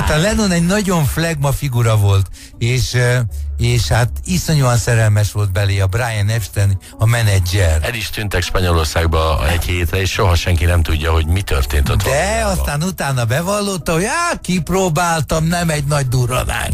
Hát a Lennon egy nagyon flegma figura volt, és hát iszonyúan szerelmes volt belé a Brian Epstein, a menedzser. El is tűntek Spanyolországba egy hétre, és soha senki nem tudja, hogy mi történt ott. De aztán utána bevallotta, hogy kipróbáltam, nem egy nagy durranás.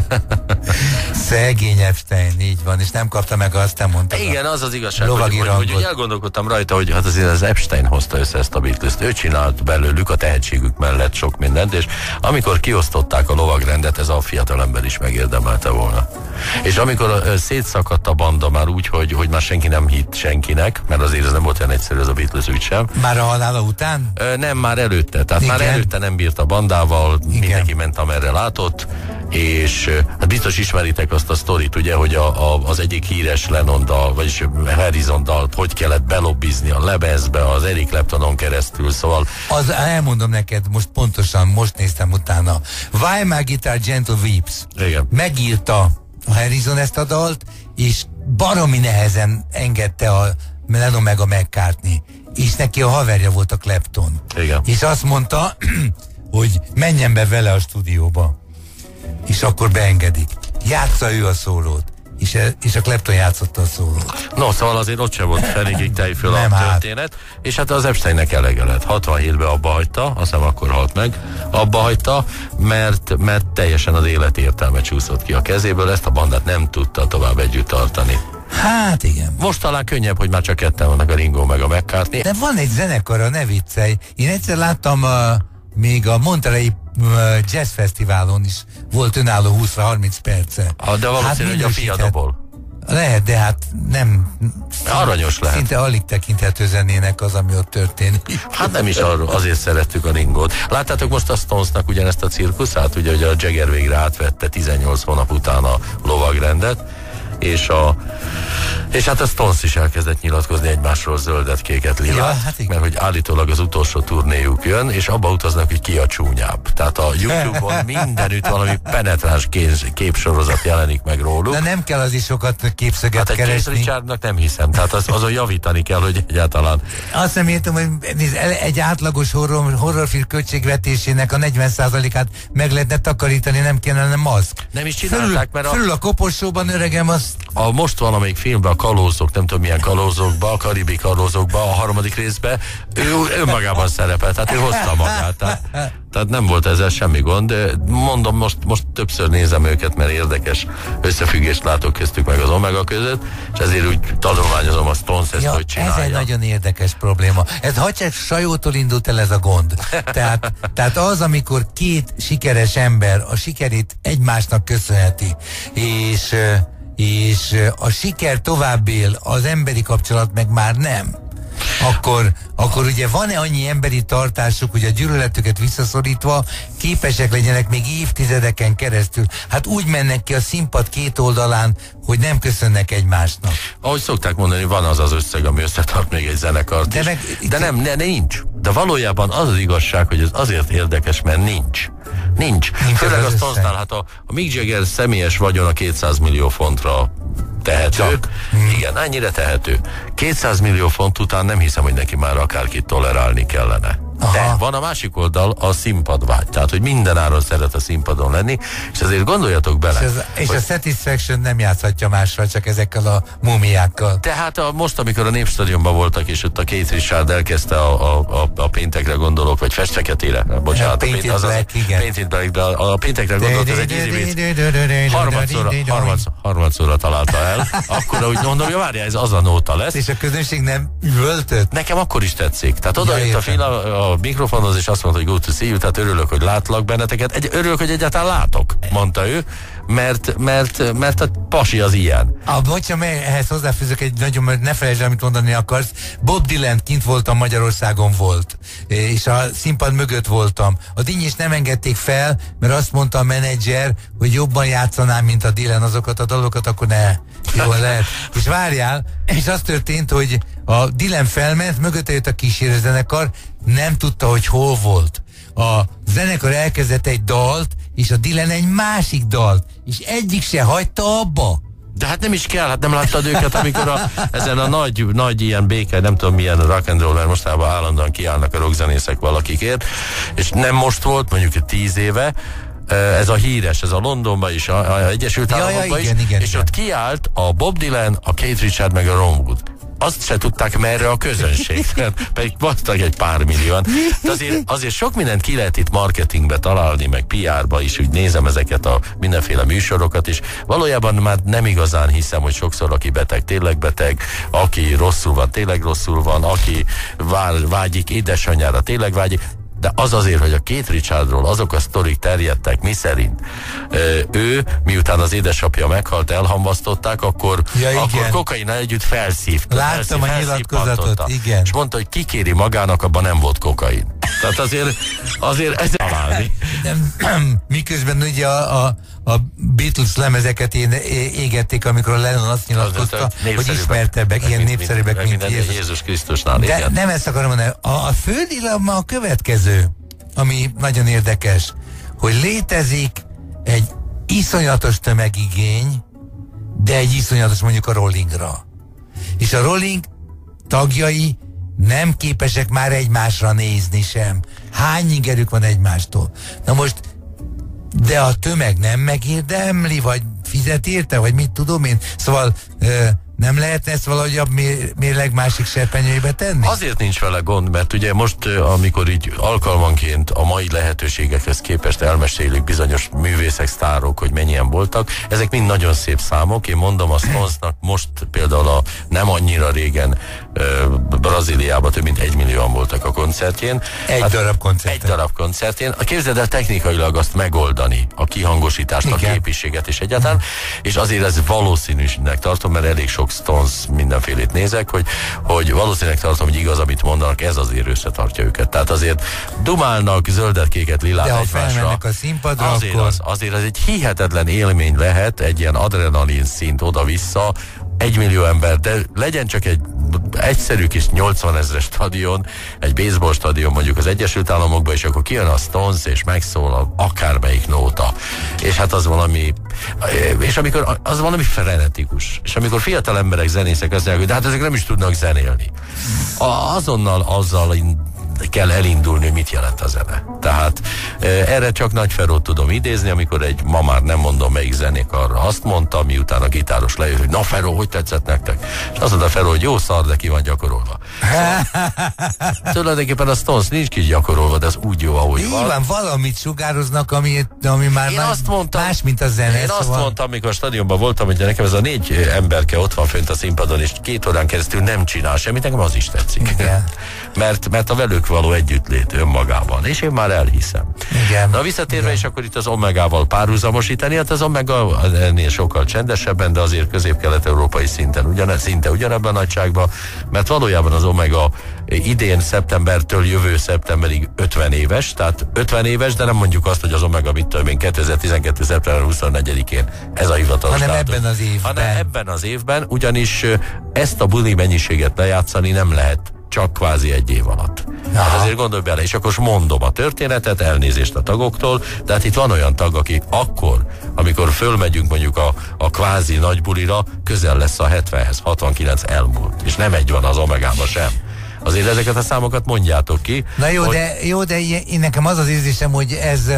Szegény Epstein, így van, és nem kapta meg, azt nem mondta. Igen, az az igazság, hogy elgondolkodtam rajta, hogy hát azért az Epstein hozta össze ezt a Beatles-t. Ő csinált belőlük a tehetségük mellett sok mindent, és amikor kiosztották a lovagrendet, ez a fiatalember is megérdemelte volna. És amikor szétszakadt a banda már úgy, hogy már senki nem hitt senkinek, mert azért ez nem volt olyan egyszerű, ez a Beatles ügy sem. Már a halála után? Nem, már előtte. Tehát igen. Már előtte nem bírt a bandával, igen. Mindenki ment, amerre látott, és hát biztos ismeritek azt a sztorit, ugye, hogy az egyik híres Lennon-dal, vagyis Harrison-dal hogy kellett belobbizni a lemezbe, az Eric Claptonon keresztül, szóval... Az elmondom neked, most pontosan, most néztem utána. Why My Guitar Gentle Weeps. Igen. Megírta a Harrison ezt a dalt, és baromi nehezen engedte a Lennon meg a McCartney. És neki a haverja volt a Clapton. Igen. És azt mondta, hogy menjen be vele a stúdióba. És akkor beengedik. Játsza ő a szólót. És a Clapton játszotta a szólót. No, szóval azért ott sem volt feléig tejföl a történet, és hát az Epsteinnek elege lett. 67-ben abba hagyta, azt hiszem akkor halt meg, abba hagyta, mert teljesen az élet értelme csúszott ki a kezéből, ezt a bandát nem tudta tovább együtt tartani. Hát igen. Most talán könnyebb, hogy már csak ketten vannak, a Ringo meg a McCartney. De van egy zenekara, ne viccelj. Én egyszer láttam még a Monterey Jazz Fesztiválon is volt önálló 20-30 perce. De valószínűleg hogy a fiadabból. Lehet, de hát nem... Aranyos lehet. Szinte alig tekinthető zenének az, ami ott történik. Hát nem is azért szerettük a Ringot. Láttátok most a Stonesnak ugyanezt a cirkuszát, ugye, hogy a Jagger végre átvette 18 hónap után a lovagrendet, és hát a Stones is elkezdett nyilatkozni egymásról zöldet, kéket, lilát, ja, hát mert hogy állítólag az utolsó turnéjuk jön, és abba utaznak, hogy ki a csúnyább. Tehát a YouTube-on mindenütt valami penetráns képsorozat jelenik meg róluk. De nem kell az is sokat képszöget keresni. Hát egy Keith Richardnak nem hiszem, tehát azon javítani kell, hogy egyáltalán. Azt nem értem, hogy egy átlagos horrorfilm költségvetésének a 40%-át meg lehetne takarítani, nem kellene maszk. Nem is csinálták, mert fölül a koporsóban, öregem, az... Most valamelyik filmben a kalózok, nem tudom milyen kalózokba, a karibi kalózokba, a harmadik részben, ő önmagában szerepelt, tehát ő hozta magát. Tehát nem volt ezzel semmi gond, de mondom, most többször nézem őket, mert érdekes összefüggést látok köztük meg az Omega között, és ezért úgy tanulmányozom a Stones ezt, hogy csinálja. Ez egy nagyon érdekes probléma. Ez csak Sajótól indult el ez a gond. Tehát az, amikor két sikeres ember a sikerét egymásnak köszönheti, és a siker tovább él, az emberi kapcsolat meg már nem. Akkor ugye van-e annyi emberi tartásuk, hogy a gyűlöletüket visszaszorítva képesek legyenek még évtizedeken keresztül. Hát úgy mennek ki a színpad két oldalán, hogy nem köszönnek egymásnak. Ahogy szokták mondani, van az összeg, ami összetart még egy zenekart is. De nincs. De valójában az igazság, hogy ez azért érdekes, mert nincs. Főleg a Stonesnál, hát a Mick Jagger személyes vagyona 200 millió fontra tehető. Igen, ennyire tehető. 200 millió font után nem hiszem, hogy neki már akárkit tolerálni kellene. Aha. De van a másik oldal, a színpadvágy. Tehát, hogy mindenáron szeret a színpadon lenni, és ezért gondoljatok bele. És a Satisfaction nem játszhatja másra, csak ezekkel a múmiákkal. Tehát most, amikor a Népstadionban voltak, és ott a Keith Richard elkezdte a péntekre gondolok, vagy festfeketére, bocsánat. Painted Black, a péntekre gondolok, ez egy ízivét. Harmadszorra találta el. Akkor úgy mondom, hogy várjál, ez az a nóta lesz. És a közönség nem üvöltött? Nekem akkor is tetszik. Tehát oda jött a fél a mikrofonhoz, és azt mondta, hogy good to see you, tehát örülök, hogy látlak benneteket. Örülök, hogy egyáltalán látok, mondta ő, mert a pasi az ilyen. Bocsánat, ehhez hozzáfűzök egy nagyon, mert ne felejtsd, amit mondani akarsz. Bob Dylan kint voltam, Magyarországon volt, és a színpad mögött voltam. A dinnyést nem engedték fel, mert azt mondta a menedzser, hogy jobban játszanám, mint a Dylan azokat a dalokat, akkor ne. Jó lehet. És várjál, és az történt, hogy a Dylan felment, mögötte jött a kísérőzenekar, nem tudta, hogy hol volt. A zenekar elkezdett egy dalt, és a Dylan egy másik dalt, és egyik se hagyta abba. De hát nem is kell, hát nem láttad őket, amikor ezen a nagy ilyen béke, nem tudom milyen rock and roll, mert mostában állandóan kiállnak a rockzenészek valakikért, és nem most volt, mondjuk 10 éve, ez a híres, ez a Londonban és a Egyesült Államokban is, és ott kiállt a Bob Dylan, a Keith Richards meg a Ron Wood. Azt se tudták merre a közönség, pedig voltak egy pár millióan. De azért sok mindent ki lehet itt marketingbe találni, meg PR-ba is, úgy nézem ezeket a mindenféle műsorokat, és valójában már nem igazán hiszem, hogy sokszor aki beteg, tényleg beteg, aki rosszul van, tényleg rosszul van, aki vágyik édesanyjára, tényleg vágyik. De az azért, hogy a Keith Richardsról azok a sztorik terjedtek, miszerint ő, miután az édesapja meghalt, elhamvasztották, akkor kokainnal együtt felszívta. Láttam a nyilatkozatot, igen. És mondta, hogy kikéri magának, abban nem volt kokain. Tehát azért ez találni. Miközben ugye a Beatles lemezeket égették, amikor a Lennon azt nyilatkozta, hogy ismertebbek, ilyen népszerűbbek, mint Jézus Krisztusnál. De nem ezt akarom mondani. A fő dilemma a következő, ami nagyon érdekes, hogy létezik egy iszonyatos tömegigény, de egy iszonyatos mondjuk a Rollingra. És a Rolling tagjai nem képesek már egymásra nézni sem. Hány ingerük van egymástól? Na most, de a tömeg nem megérdemli, vagy fizet érte, vagy mit tudom én? Szóval nem lehetne ezt valahogy a mérleg másik serpenyőjébe tenni? Azért nincs vele gond, mert ugye most, amikor így alkalmanként a mai lehetőségekhez képest elmesélik bizonyos művészek, sztárok, hogy mennyien voltak, ezek mind nagyon szép számok. Én mondom, a Stonesnak most például nem annyira régen Brazíliában több mint 1 millióan voltak a koncertjén. Egy darab koncertjén. Képzeld el technikailag azt megoldani, a kihangosítást, igen, a képiséget is egyáltalán, és azért ez valószínűnek tartom, mert elég sok Stones mindenfélét nézek, hogy valószínűleg tartom, hogy igaz, amit mondanak, ez azért összetartja őket. Tehát azért dumálnak zöldet, kéket, lilát egymásra. De ha felmennek a színpadra, azért az egy hihetetlen élmény lehet, egy ilyen adrenalin szint oda-vissza, 1 millió ember, de legyen csak egy egyszerű kis 80 000-es stadion, egy baseball stadion mondjuk az Egyesült Államokban, és akkor kijön a Stones, és megszól akármelyik nóta. És hát az valami, és amikor az valami frenetikus. És amikor fiatal emberek, zenészek azt mondják, hogy de hát ezek nem is tudnak zenélni. Azonnal azzal kell elindulni, mit jelent a zene. Tehát erre csak Nagy Ferót tudom idézni, amikor ma már nem mondom melyik zenékarra azt mondta, miután a gitáros lejött, hogy na Feró, hogy tetszett nektek? És azt mondta Feró, hogy jó szar, de ki van gyakorolva. Tulajdonképpen a Stones nincs ki gyakorolva, de az úgy jó, ahogy van. Nyilván valamit sugároznak, ami már más, mint a zene. Én azt mondtam, amikor a stadionban voltam, hogy nekem ez a 4 emberke ott van fönt a színpadon, és 2 órán keresztül nem csinál semmit, nekem az is tetszik. mert a velük való együttlét önmagában, és én már elhiszem. Igen. Na visszatérve, és akkor itt az Omegával párhuzamosítani, hát az Omega ennél sokkal csendesebben, de azért közép-kelet-európai szinten szinte ugyanebben a nagyságban, mert valójában az Omega idén szeptembertől jövő szeptemberig 50 éves, tehát 50 éves, de nem mondjuk azt, hogy az Omega mit tudom én 2012. szeptember 24-én ez a hivatalos hanem dátum. Ebben az évben, ugyanis ezt a buli mennyiséget lejátszani nem lehet csak kvázi 1 év alatt. Hát azért gondolj bele, és akkor mondom a történetet, elnézést a tagoktól, de hát itt van olyan tag, aki akkor, amikor fölmegyünk mondjuk a kvázi nagy bulira, közel lesz a 70-hez, 69 elmúlt, és nem egy van az Omegában sem. Azért ezeket a számokat mondjátok ki. Na jó, de én nekem az az érzésem, hogy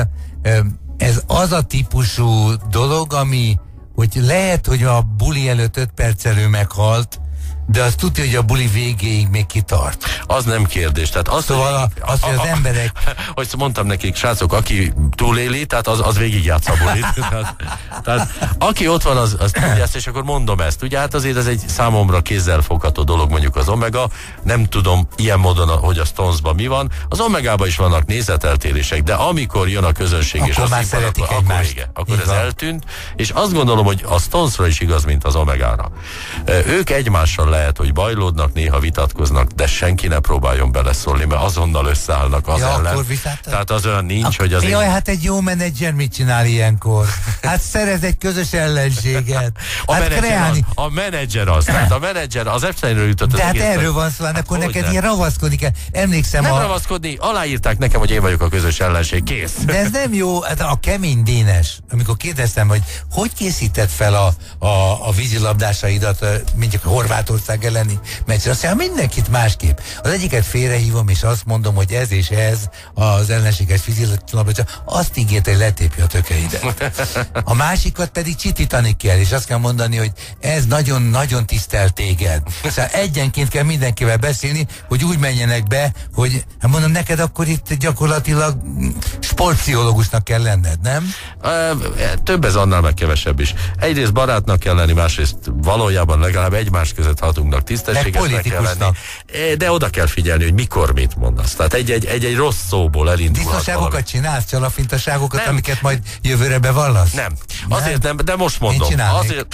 ez az a típusú dolog, ami, hogy lehet, hogy a buli előtt 5 perccel ő meghalt, de azt tudja, hogy a buli végéig még kitart. Az nem kérdés. Tehát szóval hogy az emberek... Hogy mondtam nekik, srácok, aki túléli, tehát az végigjátsz a bulit. tehát aki ott van, az tudja ezt, és akkor mondom ezt. Ugye hát azért ez egy számomra kézzelfogható dolog, mondjuk az Omega. Nem tudom ilyen módon, hogy a Stonesban mi van. Az Omegában is vannak nézeteltérések, de amikor jön a közönség, akkor és a már szeretik egymást. Akkor ez eltűnt, és azt gondolom, hogy a Stonesra is igaz, mint az Omegára. Ők egymással lehet, hogy bajlódnak, néha vitatkoznak, de senki ne próbáljon beleszólni, mert azonnal összeállnak az ellen. Tehát az olyan nincs, hogy az... Jaj, hát egy jó menedzser mit csinál ilyenkor? Hát szerez egy közös ellenséget. A menedzser az. Tehát a menedzser az Epsteinről jutott. De hát erről van szó, akkor neked ilyen ravaszkodni kell. Emlékszem nem ravaszkodni, aláírták nekem, hogy én vagyok a közös ellenség, kész. De ez nem jó, hát a Kemény Dénes, amikor kérdeztem, hogy készített fel a vízilabdásaidat, mondjuk Horvátország Magyarország elleni meccsen. Azt mondja, mindenkit másképp. Az egyiket félrehívom, és azt mondom, hogy ez és ez az ellenséges vízilabda, azt ígért, hogy letépje a tökeidet. A másikat pedig csitítani kell, és azt kell mondani, hogy ez nagyon-nagyon tisztel téged. Szóval egyenként kell mindenkivel beszélni, hogy úgy menjenek be, hogy hát mondom, neked akkor itt gyakorlatilag sportpszichológusnak kell lenned, nem? Több ez annál, meg kevesebb is. Egyrészt barátnak kell lenni, másrészt valójában legalább egymás között hatónknak tisztességesnek kell lenni. De oda kell figyelni, hogy mikor mit mondasz. Tehát egy rossz szóból elindulhat valami. Disznóságokat csinálsz, csalafintaságokat, amiket majd jövőre bevallasz? Nem. Azért nem, de most mondom. Azért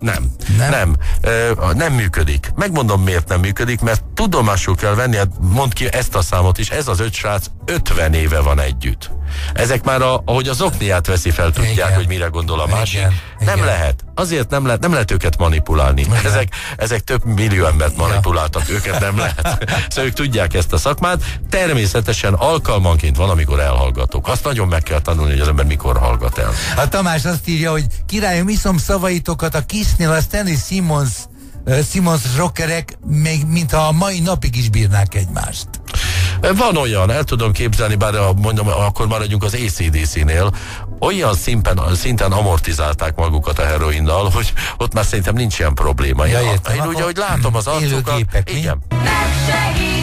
nem működik. Megmondom, miért nem működik, mert tudomásul kell venni, mondd ki ezt a számot is, ez az 5 srác 50 éve van együtt. Ezek már, ahogy az okniát veszi fel, tudják, igen, hogy mire gondol a másik. Nem lehet. Azért nem lehet őket manipulálni. Ezek több millió embert manipuláltak, őket nem lehet. Szóval ők tudják ezt a szakmát. Természetesen alkalmanként van, amikor elhallgatok. Azt nagyon meg kell tanulni, hogy az ember mikor hallgat el. A Tamás azt írja, hogy királyom, iszom szavaitokat, a Kissnél a Stanley Simmons rockerek még mintha a mai napig is bírnák egymást. Van olyan, el tudom képzelni, bár mondom, akkor maradjunk az AC/DC-nél, olyan szinten amortizálták magukat a heroinnal, hogy ott már szerintem nincs ilyen probléma. Ja, értem, én úgy, ahogy látom az arcokat, igen.